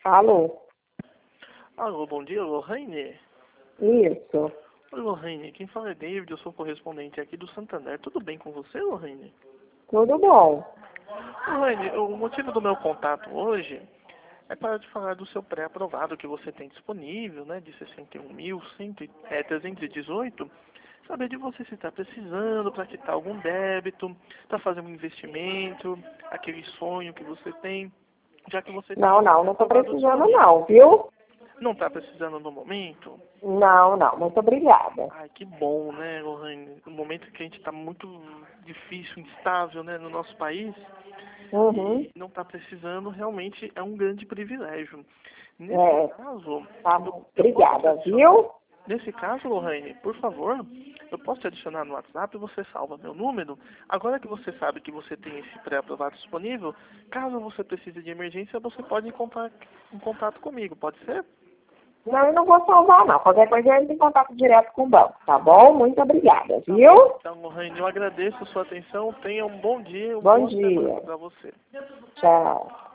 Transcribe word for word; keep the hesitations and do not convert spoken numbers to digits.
Alô? Alô, bom dia, Lohane. Isso. Oi, Lohane, quem fala é David, eu sou correspondente aqui do Santander. Tudo bem com você, Lohane? Tudo bom. Lohane, o motivo do meu contato hoje é para te falar do seu pré-aprovado que você tem disponível, né, de sessenta e um mil, é, trezentos e dezoito. Saber de você se está precisando para quitar algum débito, para fazer um investimento, aquele sonho que você tem, já que você tem Não, um não, não estou pré-aprovado precisando disponível. não, viu? Não está precisando no momento? Não, não, muito obrigada. Ai, que bom, né, Lohane? No momento que a gente está muito difícil, instável, né, no nosso país, Uhum. e não está precisando, realmente é um grande privilégio. Nesse É, caso, tá eu, bom. eu posso te Obrigada, adicionar. viu? Nesse caso, Lohane, por favor, eu posso te adicionar no WhatsApp, você salva meu número. Agora que você sabe que você tem esse pré-aprovado disponível, caso você precise de emergência, você pode encontrar em contato comigo, pode ser? Não, eu não vou salvar não. Qualquer coisa eu entro em contato direto com o banco, tá bom? Muito obrigada, Tá viu? bom, então, Lohane, eu agradeço a sua atenção. Tenha um bom dia, uma Bom boa semana dia. para você. Tchau.